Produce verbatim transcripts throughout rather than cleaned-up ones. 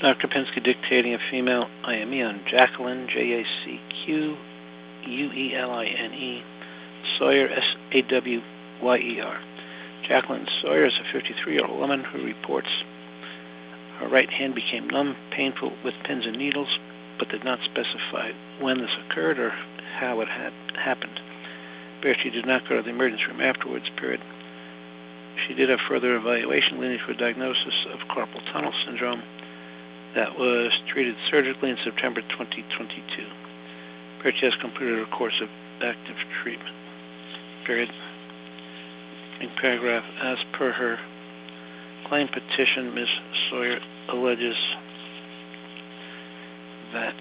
Doctor Pinsky dictating a female I M E on Jacqueline, J A C Q U E L I N E, Sawyer, S A W Y E R. Jacqueline Sawyer is a fifty-three-year-old woman who reports her right hand became numb, painful with pins and needles, but did not specify when this occurred or how it had happened. Period. She did not go to the emergency room afterwards. Period. She did have further evaluation leading to a diagnosis of carpal tunnel syndrome that was treated surgically in September twenty twenty-two. Period. She has completed a course of active treatment. Period. In paragraph, as per her claim petition, Miz Sawyer alleges that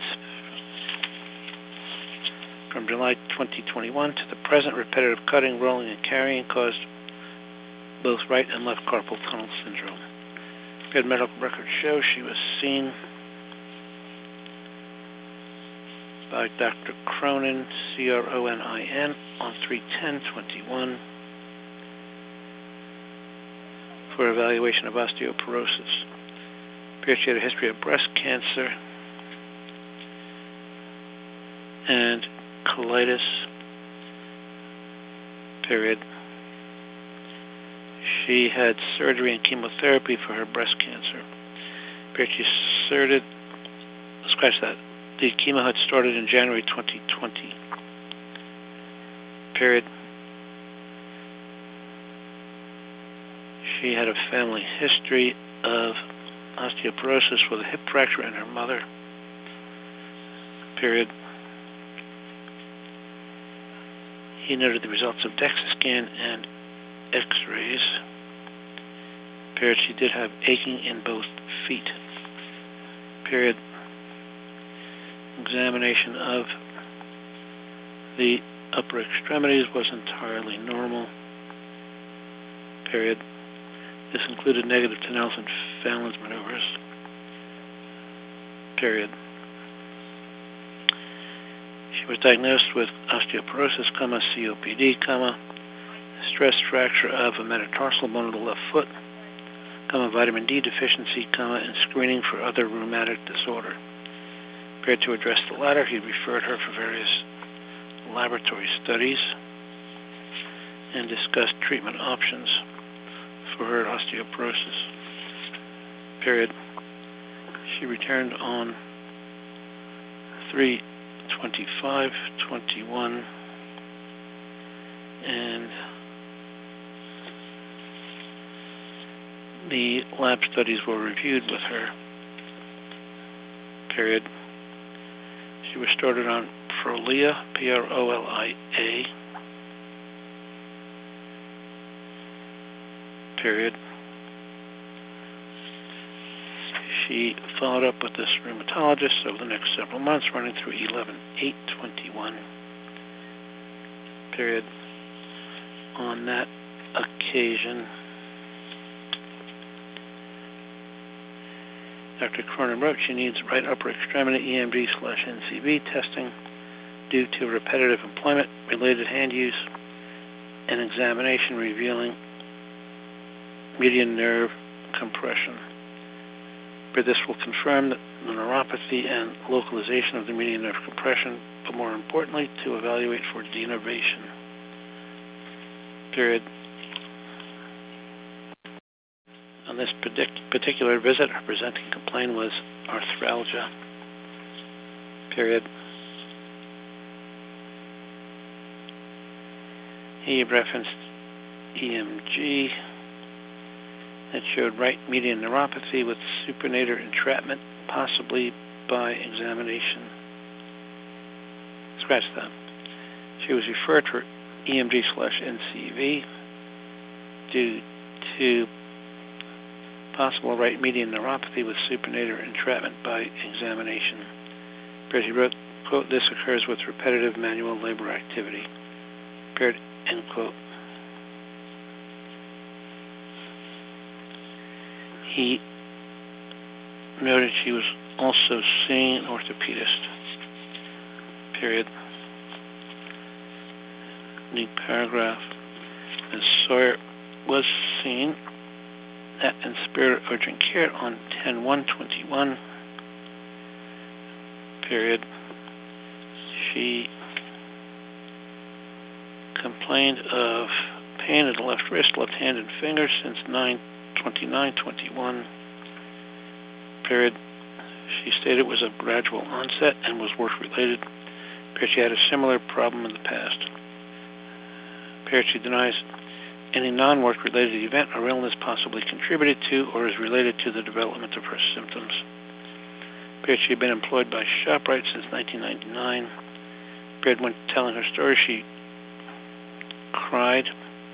from July twenty twenty-one to the present, repetitive cutting, rolling, and carrying caused both right and left carpal tunnel syndrome. Good medical records show she was seen by Doctor Cronin, C R O N I N, on three ten twenty-one for evaluation of osteoporosis. Appears she had a history of breast cancer and colitis. Period. She had surgery and chemotherapy for her breast cancer. Period. She started, scratch that, the chemo had started in January twenty twenty. Period. She had a family history of osteoporosis with a hip fracture in her mother. Period. He noted the results of DEXA scan and X-rays. Period. She did have aching in both feet. Period. Examination of the upper extremities was entirely normal. Period. This included negative Tenel's and Fallon's maneuvers. Period. She was diagnosed with osteoporosis, comma, C O P D, comma, stress fracture of a metatarsal bone of the left foot, comma, vitamin D deficiency, comma, and screening for other rheumatic disorder. Prepared to address the latter, he referred her for various laboratory studies and discussed treatment options for her osteoporosis. Period. She returned on three twenty-five twenty-one and the lab studies were reviewed with her. Period. She was started on Prolia, P R O L I A. Period. She followed up with this rheumatologist over the next several months, running through eleven eight twenty-one. Period. On that occasion, Doctor Cronin wrote she needs right upper extremity E M G slash N C V testing due to repetitive employment-related hand use and examination revealing median nerve compression. But this will confirm the neuropathy and localization of the median nerve compression, but more importantly, to evaluate for denervation. Period. On this particular visit, her presenting complaint was arthralgia. Period. He referenced E M G that showed right median neuropathy with supinator entrapment, possibly by examination. Scratch that. She was referred for E M G slash N C V due to possible right median neuropathy with supinator entrapment by examination. Period. He wrote, quote, this occurs with repetitive manual labor activity. Period. End quote. He noted she was also seeing an orthopedist. Period. New paragraph. Ms. Sawyer was seen at Inspiritor Urgent Care on ten one twenty-one period. She complained of pain in the left wrist, left hand, and finger since nine twenty-nine twenty-one. Period. She stated it was of gradual onset and was work-related. Period. She had a similar problem in the past. Period. She denies any non-work related event or illness possibly contributed to or is related to the development of her symptoms. Period. She had been employed by ShopRite since nineteen ninety-nine. Period. When telling her story, she cried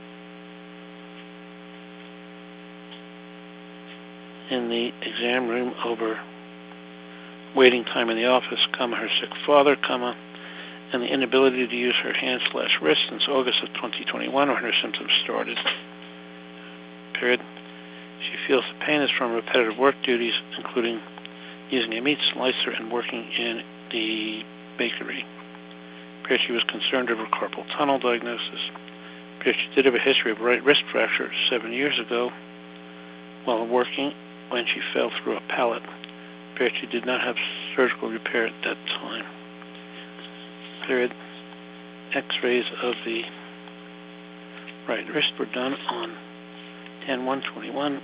in the exam room over waiting time in the office, comma, her sick father, comma, and the inability to use her hand slash wrist since August of twenty twenty-one when her symptoms started. Period. She feels the pain is from repetitive work duties, including using a meat slicer and working in the bakery. Period. She was concerned over carpal tunnel diagnosis. Period. She did have a history of right wrist fracture seven years ago while working when she fell through a pallet. Period. She did not have surgical repair at that time. Period. X-rays of the right wrist were done on ten one twenty-one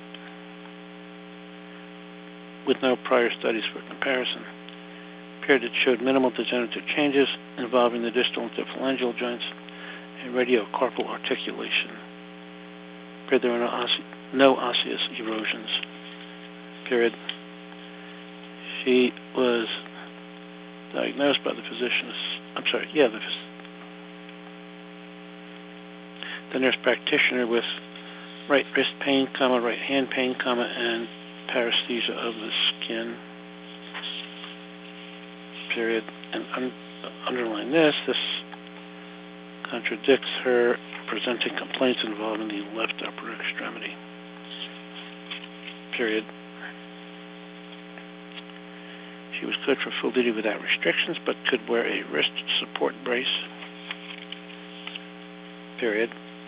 with no prior studies for comparison. Period. It showed minimal degenerative changes involving the distal and differential joints and radiocarpal articulation. Period. There were no, osse no osseous erosions. Period. She was diagnosed by the physician. I'm sorry, yeah, the, the nurse practitioner with right wrist pain, comma, right hand pain, comma, and paresthesia of the skin. Period. And un underline this. This contradicts her presenting complaints involving the left upper extremity. Period. She was good for full duty without restrictions, but could wear a wrist support brace. Period.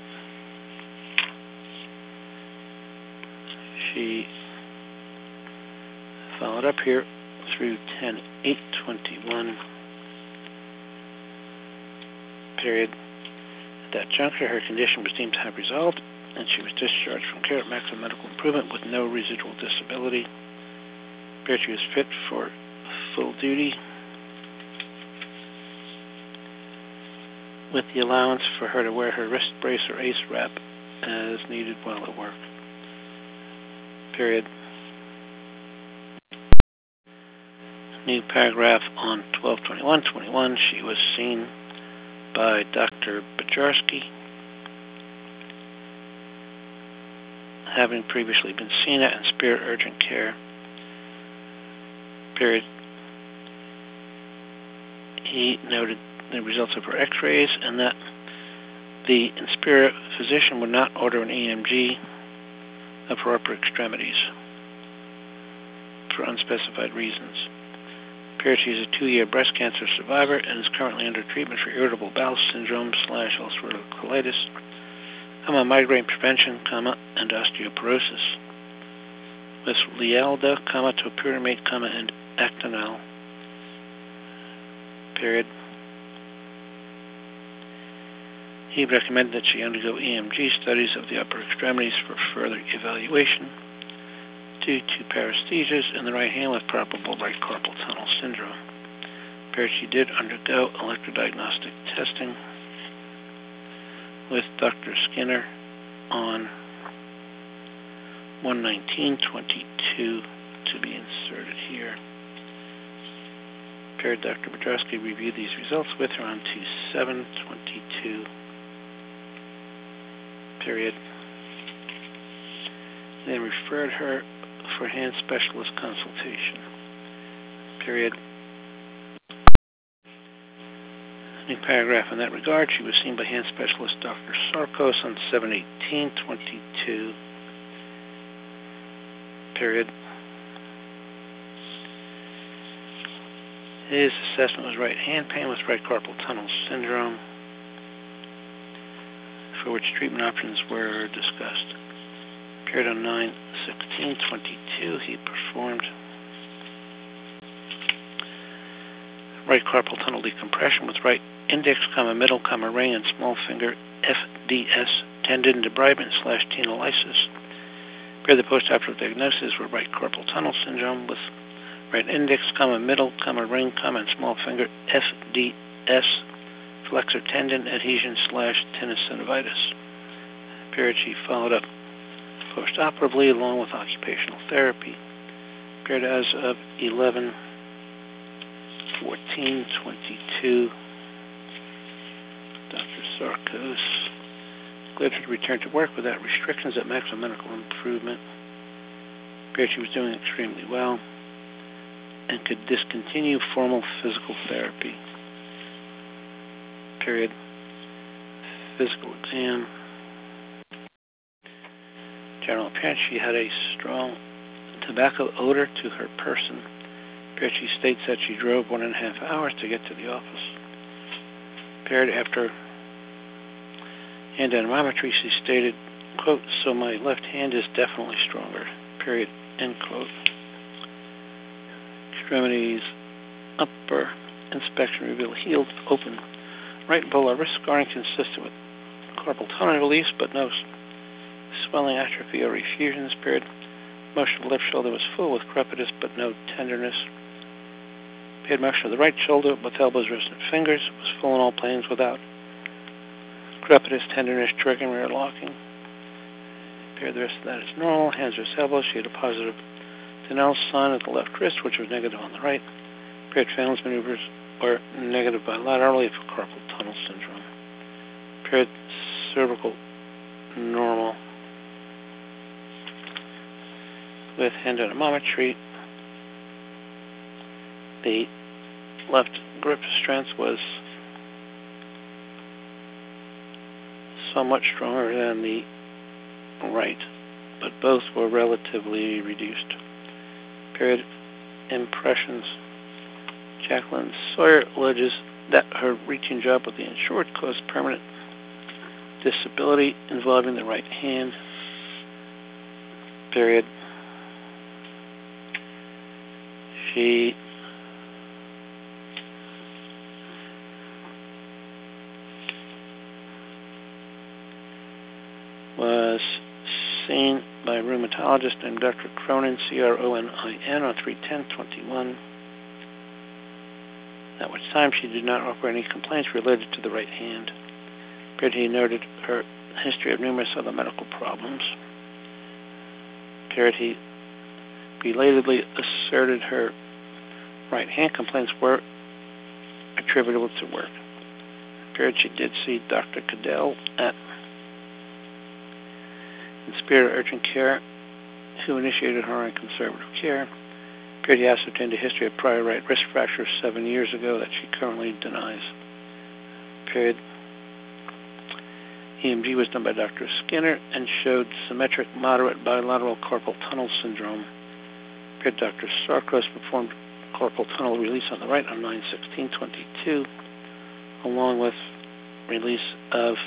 She followed up here through ten eight twenty-one. Period. At that juncture, her condition was deemed to have resolved, and she was discharged from care at maximum medical improvement with no residual disability. Period. She was fit for full duty with the allowance for her to wear her wrist brace or ACE wrap as needed while at work. Period. New paragraph on twelve twenty-one twenty-one. She was seen by Doctor Bajarski, having previously been seen at in Spirit Urgent Care. Period. He noted the results of her x-rays and that the Inspira physician would not order an E M G of her upper extremities for unspecified reasons. Period. She is a two-year breast cancer survivor and is currently under treatment for irritable bowel syndrome slash ulcerative colitis, comma, migraine prevention, comma, and osteoporosis with Lialda, comma, topiramate, comma, and Actonal. Period. He recommended that she undergo E M G studies of the upper extremities for further evaluation due to paresthesias in the right hand with probable right carpal tunnel syndrome. Period. She did undergo electrodiagnostic testing with Doctor Skinner on one nineteen twenty-two to be inserted here. Period. Doctor Bajarski reviewed these results with her on two seven twenty-two. Period. They referred her for hand specialist consultation. Period. New paragraph in that regard. She was seen by hand specialist Doctor Sarkos on seven eighteen twenty-two. Period. His assessment was right hand pain with right carpal tunnel syndrome, for which treatment options were discussed. Period. On nine sixteen twenty-two, he performed right carpal tunnel decompression with right index, comma, middle, comma, ring, and small finger F D S tendon debridement slash tenolysis. Paired the postoperative diagnosis were right carpal tunnel syndrome with right index, comma, middle, comma, ring, comma, and small finger F D S flexor tendon adhesion slash tenosynovitis. Paired she followed up postoperatively along with occupational therapy. Paired as of eleven fourteen twenty-two. Doctor Sarkos declared her to return to work without restrictions at maximum medical improvement. Paired she was doing extremely well and could discontinue formal physical therapy. Period. Physical exam. General appearance, she had a strong tobacco odor to her person. Period. She states that she drove one and a half hours to get to the office. Period. After hand anemometry, she stated, quote, so my left hand is definitely stronger. Period. End quote. Extremities, upper inspection revealed healed, open right volar wrist scarring consistent with carpal tunnel release, but no swelling, atrophy, or effusions. Period. Motion of the left shoulder was full with crepitus, but no tenderness. Period. Motion of the right shoulder with elbows, wrists, and fingers was full in all planes without crepitus, tenderness, triggering, or locking. Period. The rest of that is normal. Hands, wrists, elbows. She had a positive Tinel sign at the left wrist, which was negative on the right. Period. Phalanx maneuvers were negative bilaterally for carpal tunnel syndrome. Period. Cervical normal. With hand anemometry, the left grip strength was somewhat stronger than the right, but both were relatively reduced. Period. Impressions. Jacqueline Sawyer alleges that her routine job with the insured caused permanent disability involving the right hand. Period. She was seen by a rheumatologist named Doctor Cronin, C R O N I N, on three ten twenty-one, at which time she did not offer any complaints related to the right hand. But he noted her history of numerous other medical problems. Period. He belatedly asserted her right hand complaints were attributable to work. Period. She did see Doctor Cadell at Inspira Urgent Care, who initiated her on conservative care. Period. He ascertained a history of prior right wrist fracture seven years ago that she currently denies. Period. E M G was done by Doctor Skinner and showed symmetric moderate bilateral carpal tunnel syndrome. Period. Doctor Sarkos performed carpal tunnel release on the right on nine sixteen twenty-two, along with release of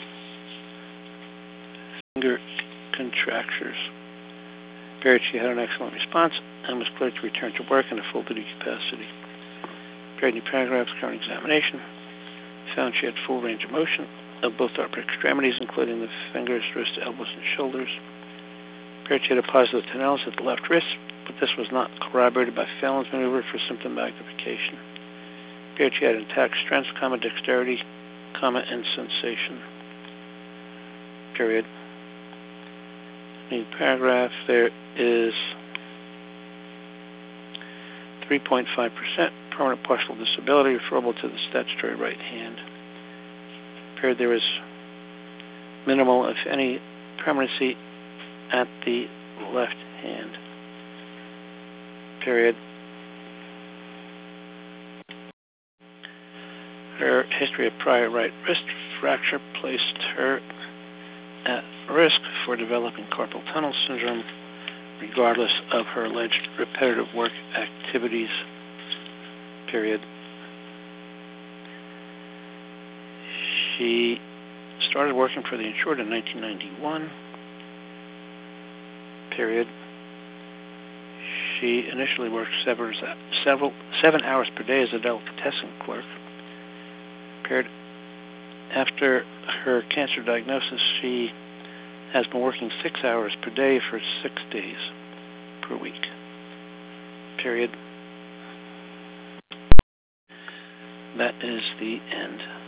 finger contractures. Period. She had an excellent response and was cleared to return to work in a full duty capacity. Period. New paragraphs, current examination found she had full range of motion of both upper extremities, including the fingers, wrists, elbows, and shoulders. Period. She had a positive tenellus at the left wrist, but this was not corroborated by Phalen's maneuver for symptom magnification. Period. She had intact strength, comma, dexterity, comma, and sensation. Period. In paragraph, there is three point five percent permanent partial disability referable to the statutory right hand. Period. There is minimal, if any, permanency at the left hand. Period. Her history of prior right wrist fracture placed her at risk for developing carpal tunnel syndrome, regardless of her alleged repetitive work activities. Period. She started working for the insured in nineteen ninety-one. Period. She initially worked several, several seven hours per day as a delicatessen clerk. Period. After her cancer diagnosis, she has been working six hours per day for six days per week. Period. That is the end.